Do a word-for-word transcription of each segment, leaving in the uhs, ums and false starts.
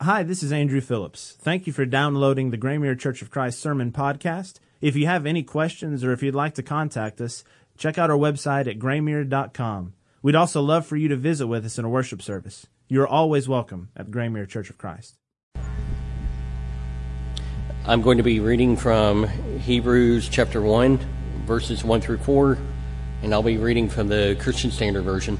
Hi, this is Andrew Phillips. Thank you for downloading the Graymere Church of Christ Sermon Podcast. If you have any questions or if you'd like to contact us, check out our website at graymere dot com. We'd also love for you to visit with us in a worship service. You are always welcome at Graymere Church of Christ. I'm going to be reading from Hebrews chapter one, verses one through four, and I'll be reading from the Christian Standard Version.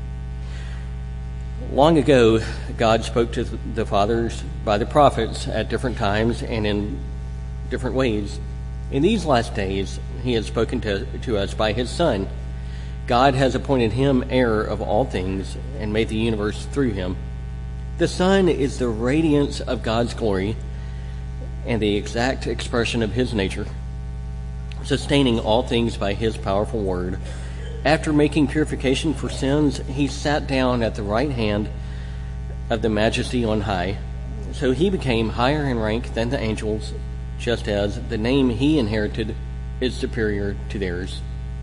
Long ago, God spoke to the fathers by the prophets at different times and in different ways. In these last days, he has spoken to, to us by his Son. God has appointed him heir of all things and made the universe through him. The Son is the radiance of God's glory and the exact expression of his nature, sustaining all things by his powerful word. After making purification for sins, he sat down at the right hand of the Majesty on high. So he became higher in rank than the angels, just as the name he inherited is superior to theirs.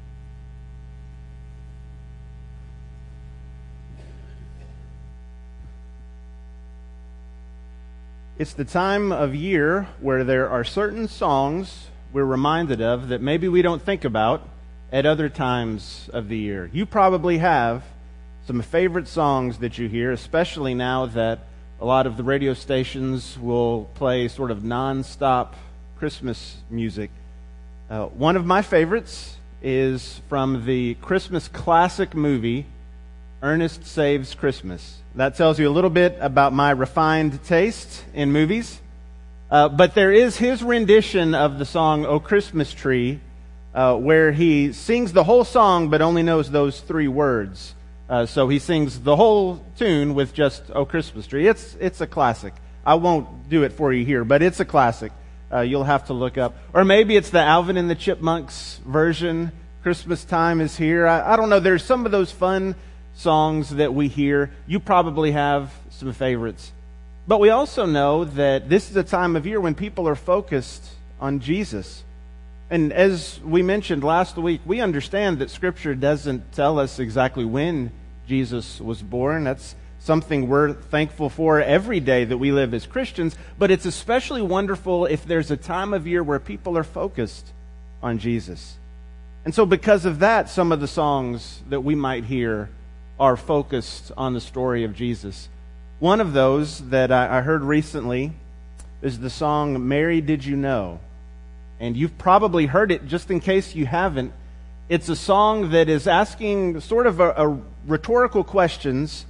It's the time of year where there are certain songs we're reminded of that maybe we don't think about at other times of the year. You probably have some favorite songs that you hear, especially now that a lot of the radio stations will play sort of non-stop Christmas music. Uh, one of my favorites is from the Christmas classic movie, Ernest Saves Christmas. That tells you a little bit about my refined taste in movies. Uh, but there is his rendition of the song, "O Christmas Tree," Uh, where he sings the whole song but only knows those three words. Uh, so he sings the whole tune with just "O Christmas Tree." It's it's a classic. I won't do it for you here, but it's a classic. Uh, you'll have to look up. Or maybe it's the Alvin and the Chipmunks version, "Christmas Time is Here." I, I don't know. There's some of those fun songs that we hear. You probably have some favorites. But we also know that this is a time of year when people are focused on Jesus. And as we mentioned last week, we understand that Scripture doesn't tell us exactly when Jesus was born. That's something we're thankful for every day that we live as Christians. But it's especially wonderful if there's a time of year where people are focused on Jesus. And so because of that, some of the songs that we might hear are focused on the story of Jesus. One of those that I heard recently is the song, "Mary, Did You Know?" And you've probably heard it, just in case you haven't. It's a song that is asking sort of a, a rhetorical questions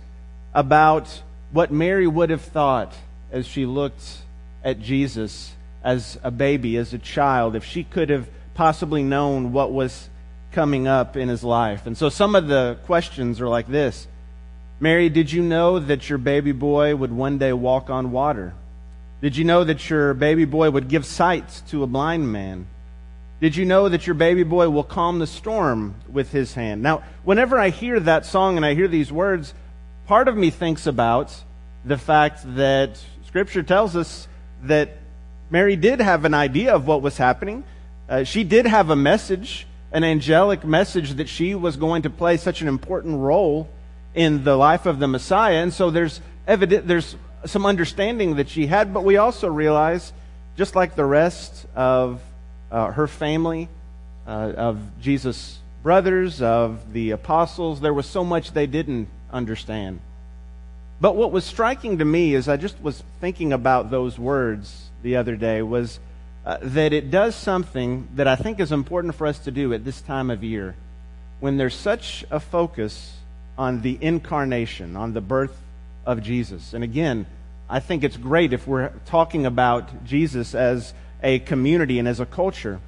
about what Mary would have thought as she looked at Jesus as a baby, as a child, if she could have possibly known what was coming up in his life. And so some of the questions are like this. "Mary, did you know that your baby boy would one day walk on water? Did you know that your baby boy would give sight to a blind man? Did you know that your baby boy will calm the storm with his hand?" Now, whenever I hear that song and I hear these words, part of me thinks about the fact that Scripture tells us that Mary did have an idea of what was happening. Uh, she did have a message, an angelic message, that she was going to play such an important role in the life of the Messiah. And so there's evident, there's some understanding that she had, but we also realize, just like the rest of uh, her family, uh, of Jesus' brothers, of the apostles, there was so much they didn't understand. But what was striking to me, as I just was thinking about those words the other day, was uh, that it does something that I think is important for us to do at this time of year, when there's such a focus on the incarnation, on the birth of Jesus. And again, I think it's great if we're talking about Jesus as a community and as a culture.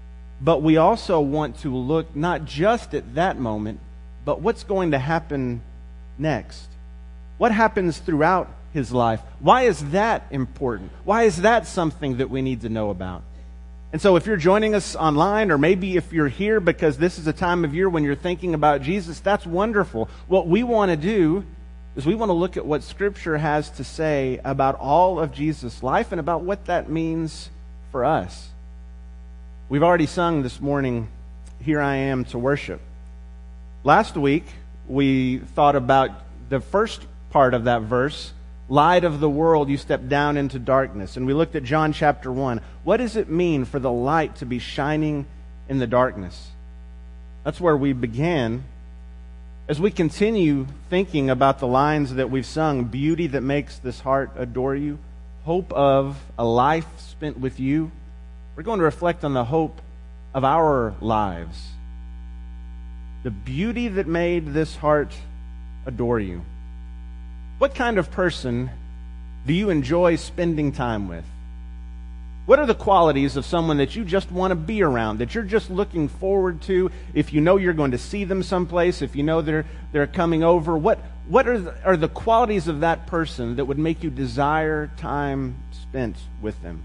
But we also want to look not just at that moment, but what's going to happen next. What happens throughout his life? Why is that important? Why is that something that we need to know about? And so if you're joining us online, or maybe if you're here because this is a time of year when you're thinking about Jesus, that's wonderful. What we want to do is we want to look at what Scripture has to say about all of Jesus' life and about what that means for us. We've already sung this morning, "Here I Am to Worship." Last week, we thought about the first part of that verse, light of the world, you stepped down into darkness. And we looked at John chapter one. What does it mean for the light to be shining in the darkness? That's where we began. As we continue thinking about the lines that we've sung, beauty that makes this heart adore you, hope of a life spent with you, we're going to reflect on the hope of our lives. The beauty that made this heart adore you. What kind of person do you enjoy spending time with? What are the qualities of someone that you just want to be around, that you're just looking forward to, if you know you're going to see them someplace, if you know they're they're coming over? What what are the, are the qualities of that person that would make you desire time spent with them?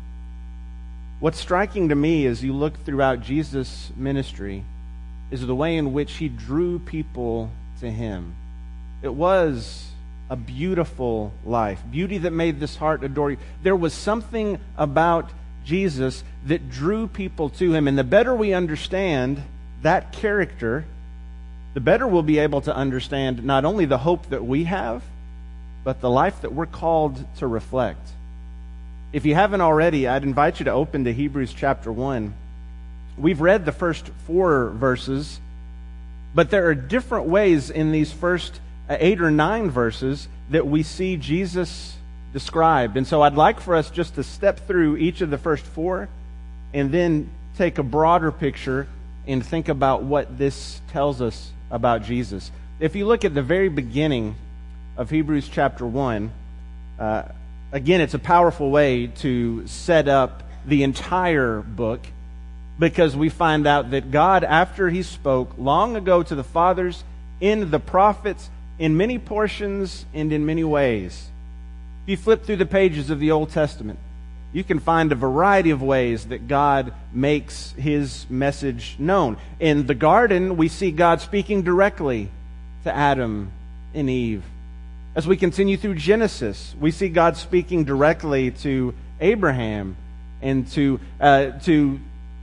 What's striking to me as you look throughout Jesus' ministry is the way in which he drew people to him. It was a beautiful life, beauty that made this heart adore you. There was something about Jesus that drew people to him. And the better we understand that character, the better we'll be able to understand not only the hope that we have, but the life that we're called to reflect. If you haven't already, I'd invite you to open to Hebrews chapter one. We've read the first four verses, but there are different ways in these first eight or nine verses that we see Jesus described. And so I'd like for us just to step through each of the first four and then take a broader picture and think about what this tells us about Jesus. If you look at the very beginning of Hebrews chapter one, uh, again, it's a powerful way to set up the entire book, because we find out that God, after he spoke long ago to the fathers in the prophets, in many portions and in many ways. If you flip through the pages of the Old Testament, you can find a variety of ways that God makes his message known. In the garden, we see God speaking directly to Adam and Eve. As we continue through Genesis, we see God speaking directly to Abraham and to uh, to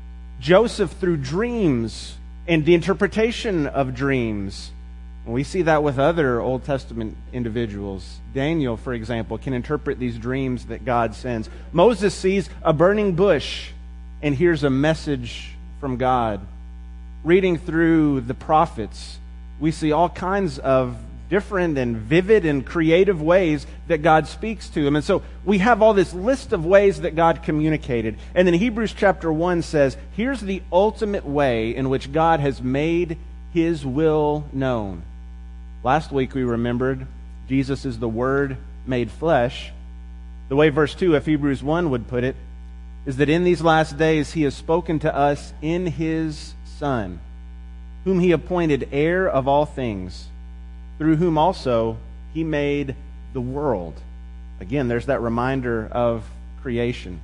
Joseph through dreams and the interpretation of dreams. We see that with other Old Testament individuals. Daniel, for example, can interpret these dreams that God sends. Moses sees a burning bush and hears a message from God. Reading through the prophets, we see all kinds of different and vivid and creative ways that God speaks to them. And so we have all this list of ways that God communicated. And then Hebrews chapter one says, here's the ultimate way in which God has made his will known. Last week we remembered Jesus is the Word made flesh. The way verse two of Hebrews one would put it is that in these last days he has spoken to us in his Son, whom he appointed heir of all things, through whom also he made the world. Again, there's that reminder of creation.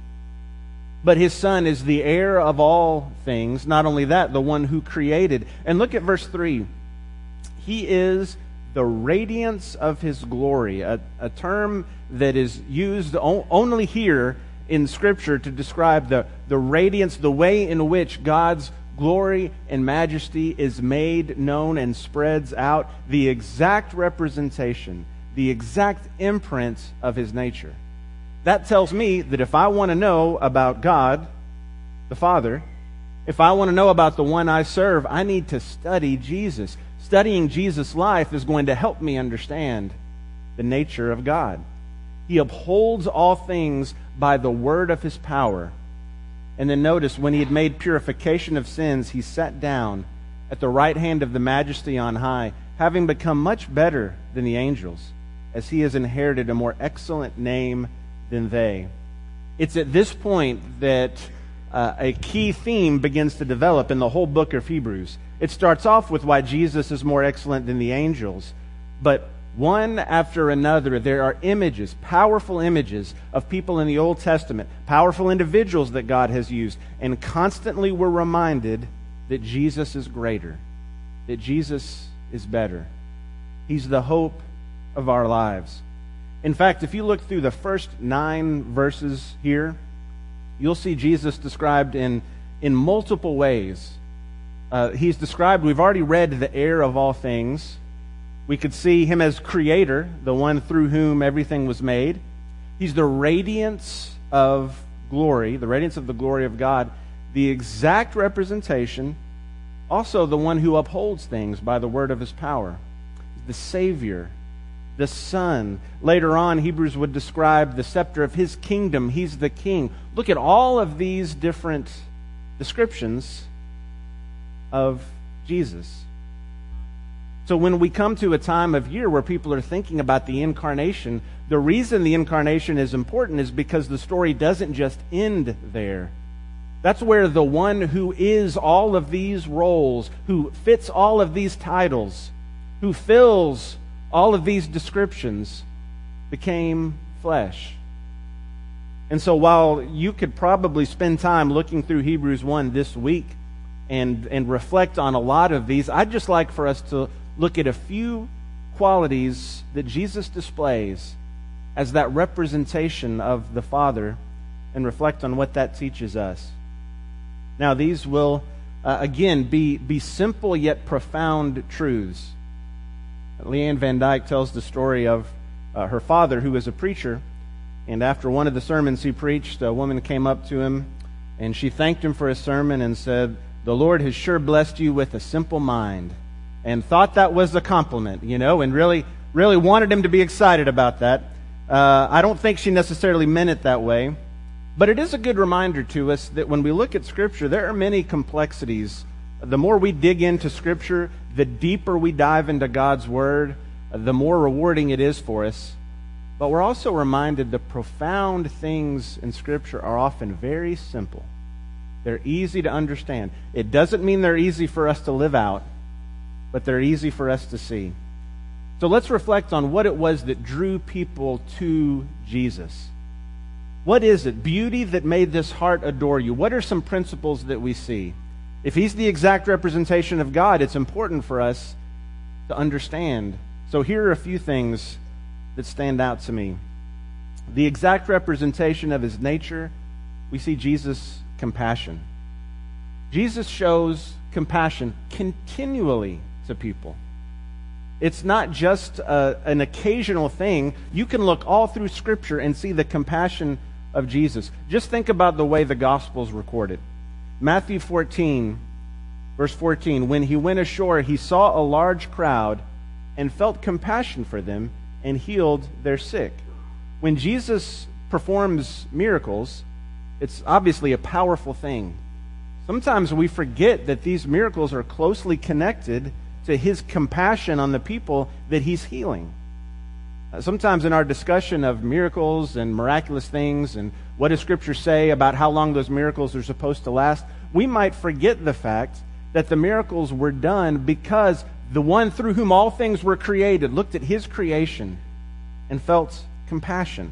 But his Son is the heir of all things. Not only that, the one who created. And look at verse three. He is the radiance of his glory, a, a term that is used o- only here in Scripture to describe the, the radiance, the way in which God's glory and majesty is made known and spreads out, the exact representation, the exact imprint of his nature. That tells me that if I want to know about God, the Father, if I want to know about the one I serve, I need to study Jesus. Studying Jesus' life is going to help me understand the nature of God. He upholds all things by the word of his power. And then notice, when he had made purification of sins, he sat down at the right hand of the Majesty on high, having become much better than the angels, as he has inherited a more excellent name than they. It's at this point that uh, a key theme begins to develop in the whole book of Hebrews. It starts off with why Jesus is more excellent than the angels, but one after another, there are images, powerful images of people in the Old Testament, powerful individuals that God has used, and constantly we're reminded that Jesus is greater, that Jesus is better. He's the hope of our lives. In fact, if you look through the first nine verses here, you'll see Jesus described in, in multiple ways. Uh, he's described, we've already read the heir of all things. We could see him as creator, the one through whom everything was made. He's the radiance of glory, the radiance of the glory of God, the exact representation, also the one who upholds things by the word of his power, the Savior, the Son. Later on, Hebrews would describe the scepter of his kingdom. He's the king. Look at all of these different descriptions of Jesus. So when we come to a time of year where people are thinking about the incarnation, the reason the incarnation is important is because the story doesn't just end there. That's where the one who is all of these roles, who fits all of these titles, who fills all of these descriptions, became flesh. And so while you could probably spend time looking through Hebrews one this week and, and reflect on a lot of these, I'd just like for us to look at a few qualities that Jesus displays as that representation of the Father and reflect on what that teaches us. Now, these will, uh, again, be, be simple yet profound truths. Leanne Van Dyke tells the story of uh, her father, who was a preacher, and after one of the sermons he preached, a woman came up to him, and she thanked him for his sermon and said, "The Lord has sure blessed you with a simple mind," and thought that was a compliment, you know, and really, really wanted him to be excited about that. Uh, I don't think she necessarily meant it that way, but it is a good reminder to us that when we look at Scripture, there are many complexities. The more we dig into Scripture, the deeper we dive into God's Word, the more rewarding it is for us. But we're also reminded the profound things in Scripture are often very simple. They're easy to understand. It doesn't mean they're easy for us to live out, but they're easy for us to see. So let's reflect on what it was that drew people to Jesus. What is it? Beauty that made this heart adore you. What are some principles that we see? If he's the exact representation of God, it's important for us to understand. So here are a few things that stand out to me. The exact representation of his nature, we see Jesus' compassion. Jesus shows compassion continually to people. It's not just a, an occasional thing. You can look all through Scripture and see the compassion of Jesus. Just think about the way the Gospels record it. Matthew fourteen, verse fourteen, when he went ashore, he saw a large crowd and felt compassion for them and healed their sick. When Jesus performs miracles, it's obviously a powerful thing. Sometimes we forget that these miracles are closely connected to his compassion on the people that he's healing. Sometimes in our discussion of miracles and miraculous things and what does Scripture say about how long those miracles are supposed to last, we might forget the fact that the miracles were done because the one through whom all things were created looked at his creation and felt compassion.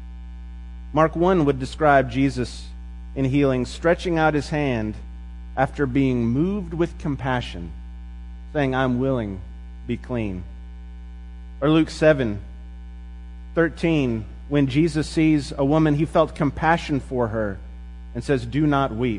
Mark one would describe Jesus in healing stretching out his hand after being moved with compassion, saying, "I'm willing, be clean." Or Luke seven thirteen, when Jesus sees a woman, he felt compassion for her and says, "Do not weep."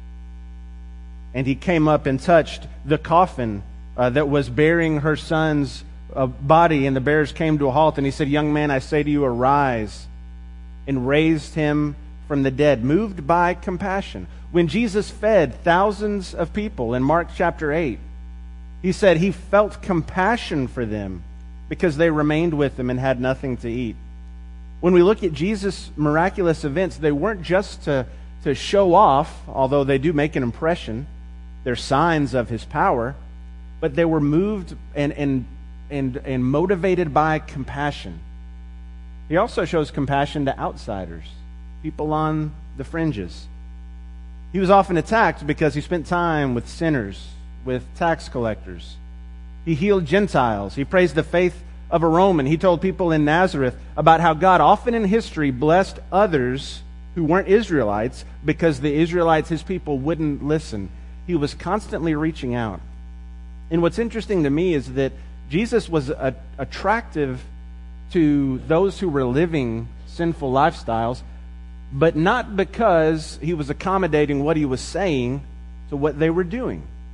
And he came up and touched the coffin uh, that was bearing her son's uh, body, and the bearers came to a halt, and he said, "Young man, I say to you, arise," and raised him from the dead, moved by compassion. When Jesus fed thousands of people in Mark chapter eight, he said he felt compassion for them because they remained with him and had nothing to eat. When we look at Jesus' miraculous events, they weren't just to, to show off, although they do make an impression. They're signs of his power, but they were moved and, and, and, and motivated by compassion. He also shows compassion to outsiders, people on the fringes. He was often attacked because he spent time with sinners, with tax collectors. He healed Gentiles. He praised the faith of a Roman. He told people in Nazareth about how God often in history blessed others who weren't Israelites because the Israelites, his people, wouldn't listen. He was constantly reaching out. And what's interesting to me is that Jesus was a, attractive to those who were living sinful lifestyles, but not because he was accommodating what he was saying to what they were doing.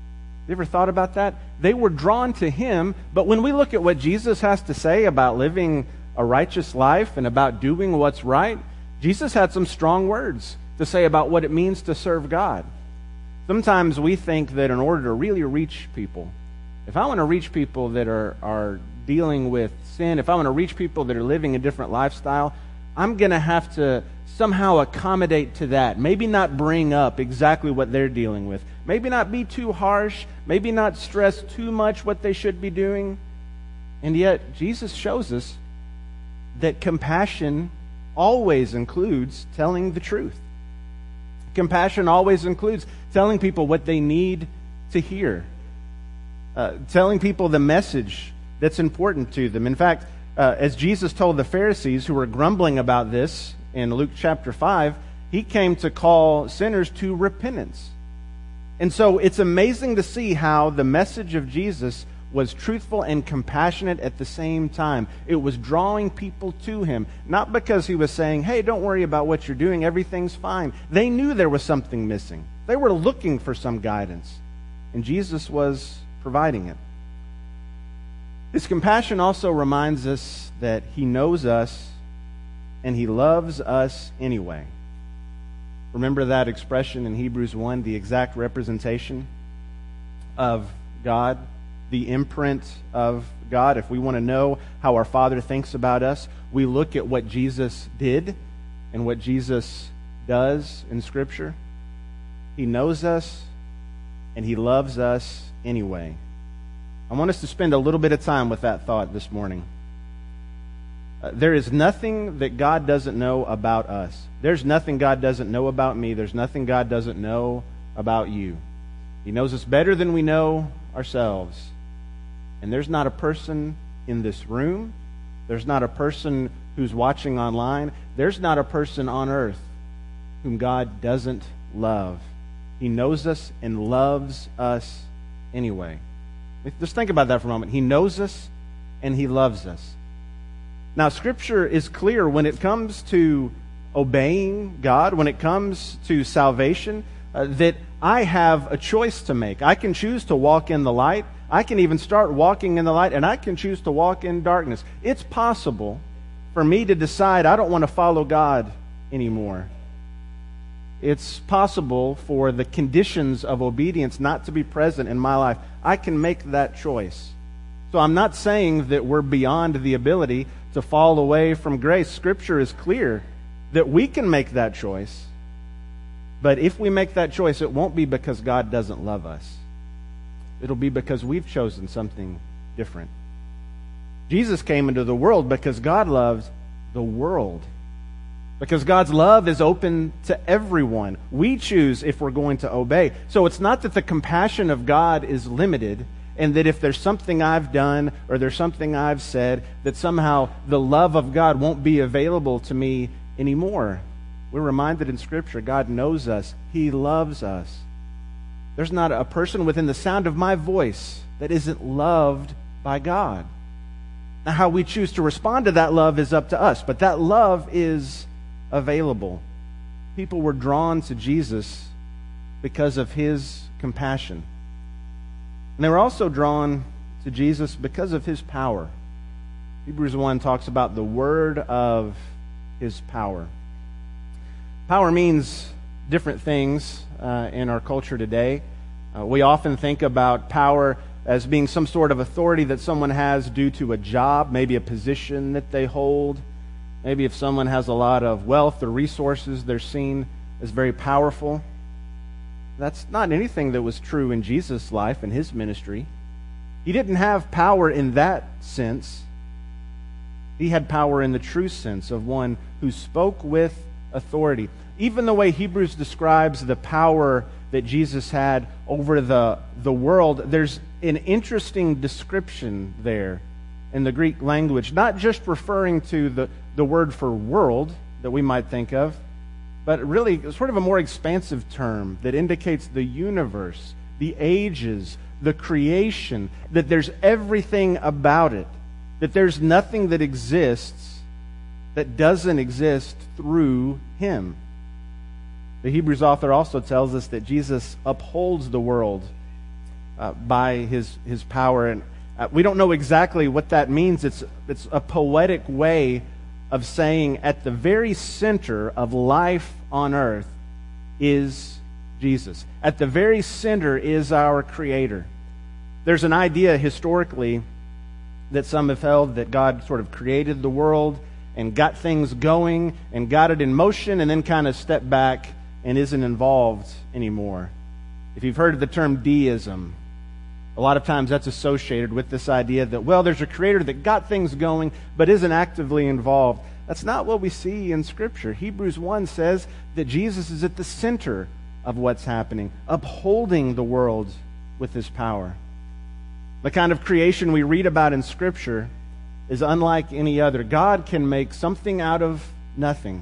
You ever thought about that? They were drawn to him, but when we look at what Jesus has to say about living a righteous life and about doing what's right, Jesus had some strong words to say about what it means to serve God. Sometimes we think that in order to really reach people, if I want to reach people that are, are dealing with sin, if I want to reach people that are living a different lifestyle, I'm going to have to somehow accommodate to that. Maybe not bring up exactly what they're dealing with. Maybe not be too harsh. Maybe not stress too much what they should be doing. And yet, Jesus shows us that compassion always includes telling the truth. Compassion always includes telling people what they need to hear. Uh, telling people the message that's important to them. In fact, uh, as Jesus told the Pharisees who were grumbling about this in Luke chapter five, he came to call sinners to repentance. And so it's amazing to see how the message of Jesus was truthful and compassionate at the same time. It was drawing people to him, not because he was saying, hey, don't worry about what you're doing, everything's fine. They knew there was something missing. They were looking for some guidance, and Jesus was providing it. His compassion also reminds us that he knows us and he loves us anyway. Remember that expression in Hebrews one, the exact representation of God, the imprint of God. If we want to know how our Father thinks about us, we look at what Jesus did and what Jesus does in Scripture. He knows us and he loves us anyway. I want us to spend a little bit of time with that thought this morning. Uh, there is nothing that God doesn't know about us. There's nothing God doesn't know about me. There's nothing God doesn't know about you. He knows us better than we know ourselves. And there's not a person in this room, there's not a person who's watching online, there's not a person on earth whom God doesn't love. He knows us and loves us anyway. Just think about that for a moment. He knows us and he loves us. Now, Scripture is clear when it comes to obeying God, when it comes to salvation, uh, that I have a choice to make. I can choose to walk in the light. I can even start walking in the light, and I can choose to walk in darkness. It's possible for me to decide I don't want to follow God anymore. It's possible for the conditions of obedience not to be present in my life. I can make that choice. So I'm not saying that we're beyond the ability to fall away from grace. Scripture is clear that we can make that choice. But if we make that choice, it won't be because God doesn't love us. It'll be because we've chosen something different. Jesus came into the world because God loves the world. Because God's love is open to everyone. We choose if we're going to obey. So it's not that the compassion of God is limited, and that if there's something I've done or there's something I've said, that somehow the love of God won't be available to me anymore. We're reminded in Scripture, God knows us. He loves us. There's not a person within the sound of my voice that isn't loved by God. Now, how we choose to respond to that love is up to us, but that love is available. People were drawn to Jesus because of his compassion. And they were also drawn to Jesus because of his power. Hebrews one talks about the word of his power. Power means different things uh, in our culture today. Uh, we often think about power as being some sort of authority that someone has due to a job, maybe a position that they hold. Maybe if someone has a lot of wealth or resources, they're seen as very powerful. That's not anything that was true in Jesus' life and his ministry. He didn't have power in that sense. He had power in the true sense of one who spoke with authority. Even the way Hebrews describes the power that Jesus had over the, the world, there's an interesting description there in the Greek language, not just referring to the, the word for world that we might think of, but really sort of a more expansive term that indicates the universe, the ages, the creation, that there's everything about it, that there's nothing that exists that doesn't exist through him. The Hebrews author also tells us that Jesus upholds the world uh, by his, his power. And uh, we don't know exactly what that means. It's, it's a poetic way of saying at the very center of life on earth is Jesus. At the very center is our Creator. There's an idea historically that some have held that God sort of created the world and got things going and got it in motion and then kind of stepped back and isn't involved anymore. If you've heard of the term deism, a lot of times that's associated with this idea that, well, there's a creator that got things going but isn't actively involved. That's not what we see in Scripture. Hebrews one says that Jesus is at the center of what's happening, upholding the world with his power. The kind of creation we read about in Scripture is unlike any other. God can make something out of nothing.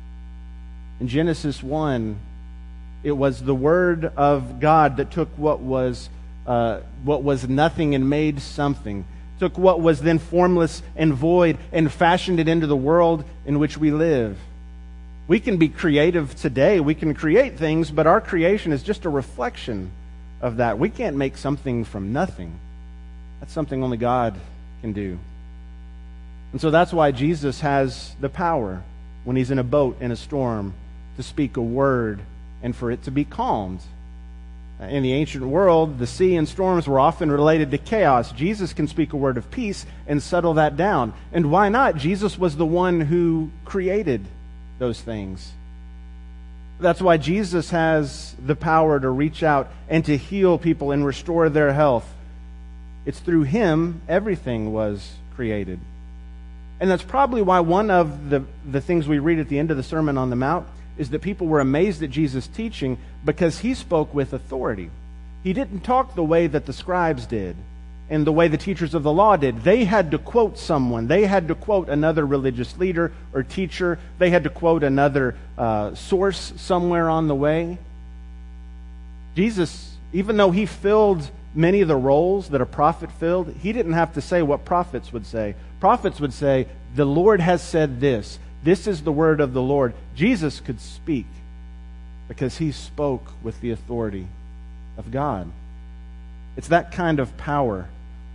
In Genesis one, it was the Word of God that took what was uh, what was nothing and made something. Took what was then formless and void and fashioned it into the world in which we live. We can be creative today. We can create things, but our creation is just a reflection of that. We can't make something from nothing. That's something only God can do. And so that's why Jesus has the power when he's in a boat in a storm to speak a word and for it to be calmed. In the ancient world, the sea and storms were often related to chaos. Jesus can speak a word of peace and settle that down. And why not? Jesus was the one who created those things. That's why Jesus has the power to reach out and to heal people and restore their health. It's through him everything was created. And that's probably why one of the, the things we read at the end of the Sermon on the Mount is that people were amazed at Jesus' teaching because he spoke with authority. He didn't talk the way that the scribes did and the way the teachers of the law did. They had to quote someone. They had to quote another religious leader or teacher. They had to quote another uh, source somewhere on the way. Jesus, even though he filled many of the roles that a prophet filled, he didn't have to say what prophets would say. Prophets would say, the Lord has said this. This is the word of the Lord. Jesus could speak because he spoke with the authority of God. It's that kind of power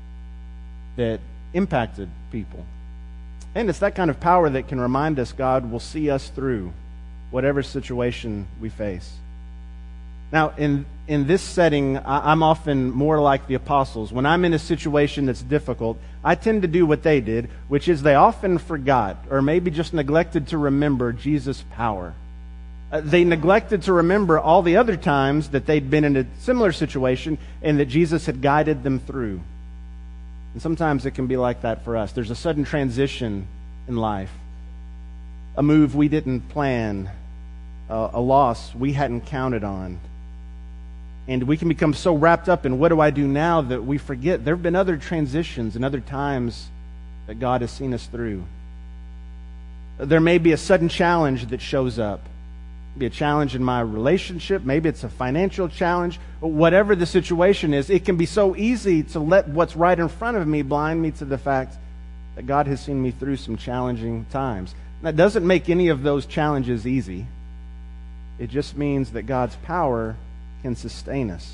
that impacted people. And it's that kind of power that can remind us God will see us through whatever situation we face. Now, in, in this setting, I, I'm often more like the apostles. When I'm in a situation that's difficult, I tend to do what they did, which is they often forgot or maybe just neglected to remember Jesus' power. Uh, they neglected to remember all the other times that they'd been in a similar situation and that Jesus had guided them through. And sometimes it can be like that for us. There's a sudden transition in life, a move we didn't plan, uh, a loss we hadn't counted on. And we can become so wrapped up in what do I do now that we forget there have been other transitions and other times that God has seen us through. There may be a sudden challenge that shows up. Be a challenge in my relationship. Maybe it's a financial challenge. Whatever the situation is, it can be so easy to let what's right in front of me blind me to the fact that God has seen me through some challenging times. That doesn't make any of those challenges easy. It just means that God's power can sustain us.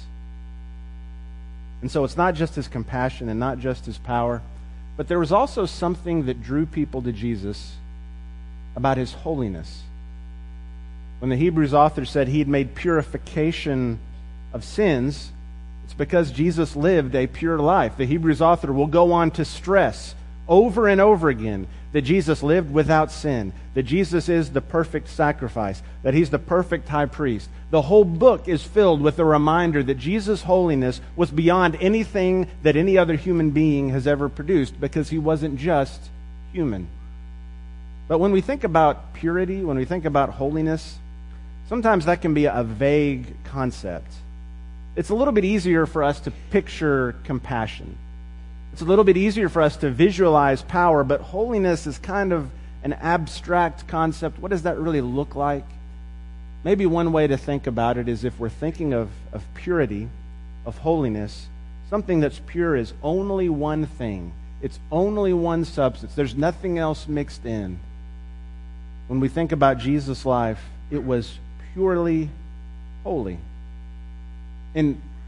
And so it's not just his compassion and not just his power, but there was also something that drew people to Jesus about his holiness. When the Hebrews author said he had made purification of sins, it's because Jesus lived a pure life. The Hebrews author will go on to stress over and over again that Jesus lived without sin, that Jesus is the perfect sacrifice, that he's the perfect high priest. The whole book is filled with a reminder that Jesus' holiness was beyond anything that any other human being has ever produced because he wasn't just human. But when we think about purity, when we think about holiness, sometimes that can be a vague concept. It's a little bit easier for us to picture compassion. It's a little bit easier for us to visualize power, but holiness is kind of an abstract concept. What does that really look like? Maybe one way to think about it is if we're thinking of, of purity, of holiness, something that's pure is only one thing. It's only one substance. There's nothing else mixed in. When we think about Jesus' life, it was purely holy. And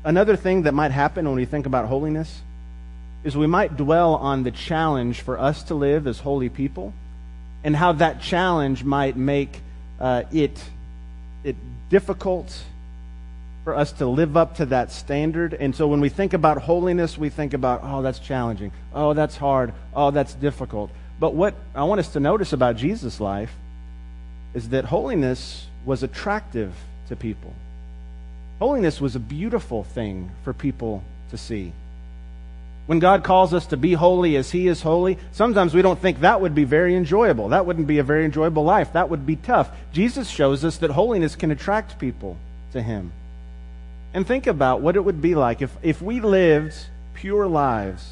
another thing that might happen when we think about holiness is we might dwell on the challenge for us to live as holy people and how that challenge might make uh, it, it difficult for us to live up to that standard. And so when we think about holiness, we think about, oh, that's challenging. Oh, that's hard. Oh, that's difficult. But what I want us to notice about Jesus' life is that holiness was attractive to people. Holiness was a beautiful thing for people to see. When God calls us to be holy as He is holy, sometimes we don't think that would be very enjoyable. That wouldn't be a very enjoyable life. That would be tough. Jesus shows us that holiness can attract people to Him. And think about what it would be like if, if we lived pure lives,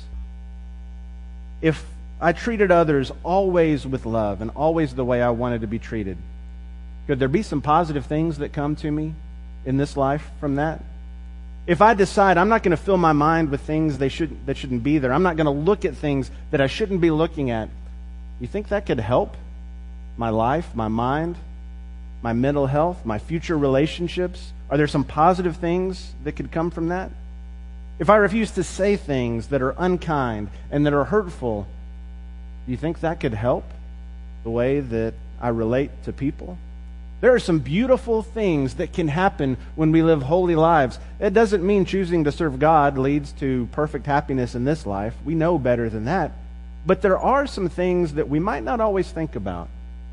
if I treated others always with love and always the way I wanted to be treated. Could there be some positive things that come to me in this life from that? If I decide I'm not going to fill my mind with things they should, that shouldn't be there, I'm not going to look at things that I shouldn't be looking at, you think that could help my life, my mind, my mental health, my future relationships? Are there some positive things that could come from that? If I refuse to say things that are unkind and that are hurtful, do you think that could help the way that I relate to people? There are some beautiful things that can happen when we live holy lives. It doesn't mean choosing to serve God leads to perfect happiness in this life. We know better than that. But there are some things that we might not always think about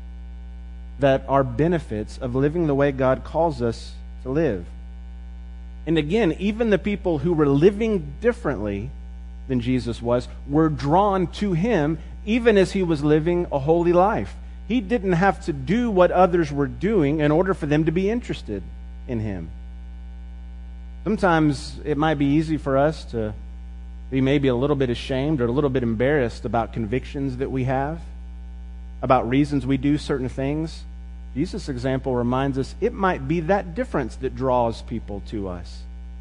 that are benefits of living the way God calls us to live. And again, even the people who were living differently than Jesus was were drawn to Him even as He was living a holy life. He didn't have to do what others were doing in order for them to be interested in Him. Sometimes it might be easy for us to be maybe a little bit ashamed or a little bit embarrassed about convictions that we have, about reasons we do certain things. Jesus' example reminds us it might be that difference that draws people to us.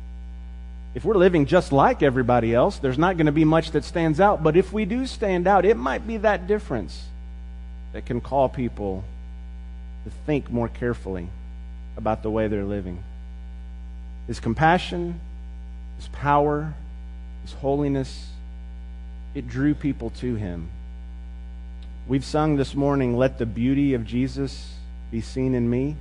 If we're living just like everybody else, there's not going to be much that stands out. But if we do stand out, it might be that difference that can call people to think more carefully about the way they're living. His compassion, His power, His holiness, it drew people to Him. We've sung this morning, "Let the beauty of Jesus be seen in me."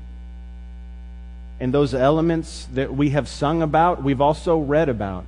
And those elements that we have sung about, we've also read about.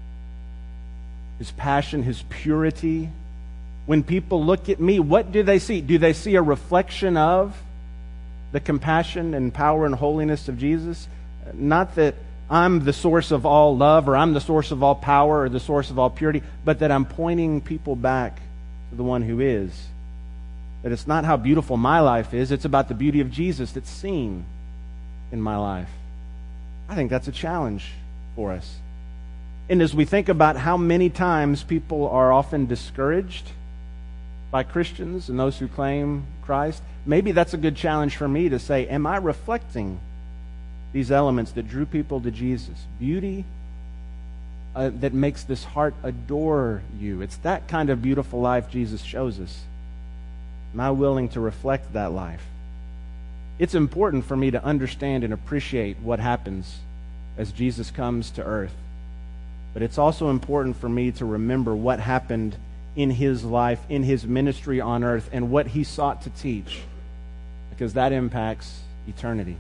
His passion, His purity. When people look at me, what do they see? Do they see a reflection of the compassion and power and holiness of Jesus? Not that I'm the source of all love, or I'm the source of all power, or the source of all purity, but that I'm pointing people back to the one who is. That it's not how beautiful my life is, it's about the beauty of Jesus that's seen in my life. I think that's a challenge for us. And as we think about how many times people are often discouraged by Christians and those who claim Christ, maybe that's a good challenge for me to say, am I reflecting these elements that drew people to Jesus? Beauty uh, that makes this heart adore you. It's that kind of beautiful life Jesus shows us. Am I willing to reflect that life? It's important for me to understand and appreciate what happens as Jesus comes to earth. But it's also important for me to remember what happened in His life, in His ministry on earth, and what He sought to teach, because that impacts eternity.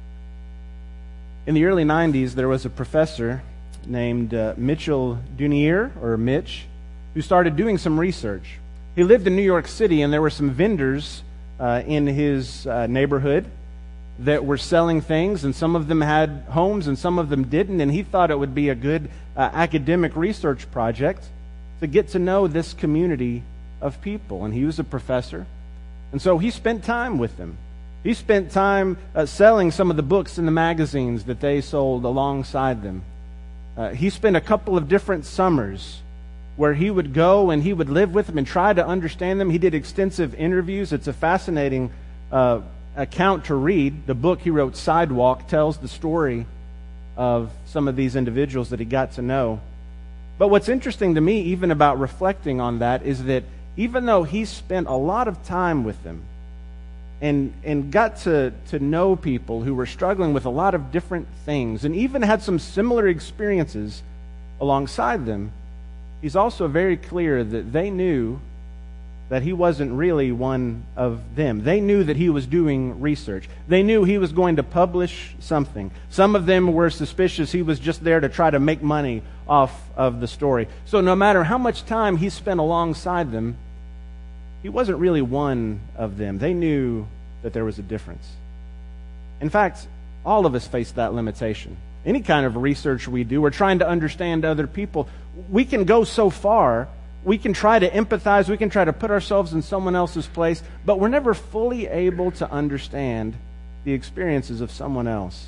In the early nineties, there was a professor named uh, Mitchell Dunier, or Mitch, who started doing some research. He lived in New York City, and there were some vendors uh, in his uh, neighborhood that were selling things, and some of them had homes and some of them didn't, and he thought it would be a good uh, academic research project to get to know this community of people. And he was a professor, and so he spent time with them. He spent time uh, selling some of the books and the magazines that they sold alongside them. Uh, he spent a couple of different summers where he would go and he would live with them and try to understand them. He did extensive interviews. It's a fascinating uh, account to read. The book he wrote, Sidewalk, tells the story of some of these individuals that he got to know. But what's interesting to me, even about reflecting on that, is that even though he spent a lot of time with them, and and got to, to know people who were struggling with a lot of different things and even had some similar experiences alongside them, he's also very clear that they knew that he wasn't really one of them. They knew that he was doing research. They knew he was going to publish something. Some of them were suspicious he was just there to try to make money off of the story. So no matter how much time he spent alongside them, he wasn't really one of them. They knew that there was a difference. In fact, all of us face that limitation. Any kind of research we do, we're trying to understand other people. We can go so far. We can try to empathize, we can try to put ourselves in someone else's place, but we're never fully able to understand the experiences of someone else.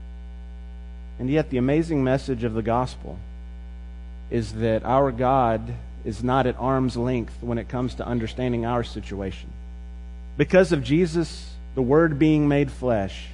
And yet the amazing message of the gospel is that our God is not at arm's length when it comes to understanding our situation. Because of Jesus, the Word being made flesh,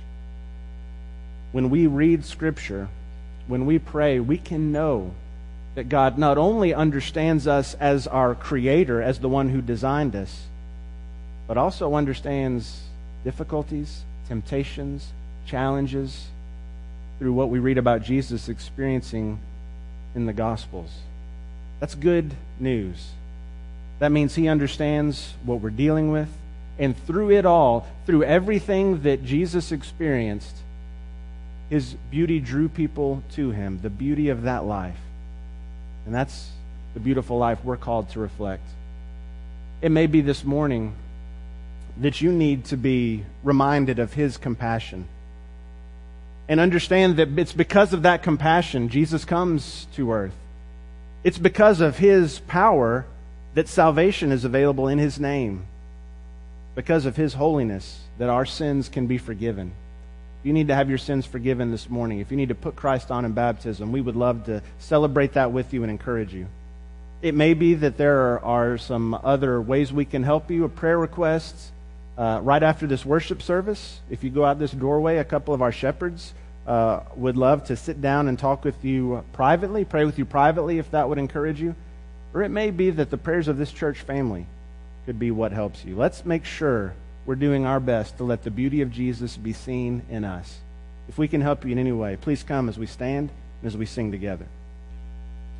when we read Scripture, when we pray, we can know that God not only understands us as our Creator, as the one who designed us, but also understands difficulties, temptations, challenges through what we read about Jesus experiencing in the Gospels. That's good news. That means He understands what we're dealing with, and through it all, through everything that Jesus experienced, His beauty drew people to Him, the beauty of that life. And that's the beautiful life we're called to reflect. It may be this morning that you need to be reminded of His compassion. And understand that it's because of that compassion Jesus comes to earth. It's because of His power that salvation is available in His name. Because of His holiness that our sins can be forgiven. If you need to have your sins forgiven this morning, if you need to put Christ on in baptism, we would love to celebrate that with you and encourage you. It may be that there are some other ways we can help you, prayer requests. Uh, right after this worship service, if you go out this doorway, a couple of our shepherds uh, would love to sit down and talk with you privately, pray with you privately if that would encourage you. Or it may be that the prayers of this church family could be what helps you. Let's make sure we're doing our best to let the beauty of Jesus be seen in us. If we can help you in any way, please come as we stand and as we sing together.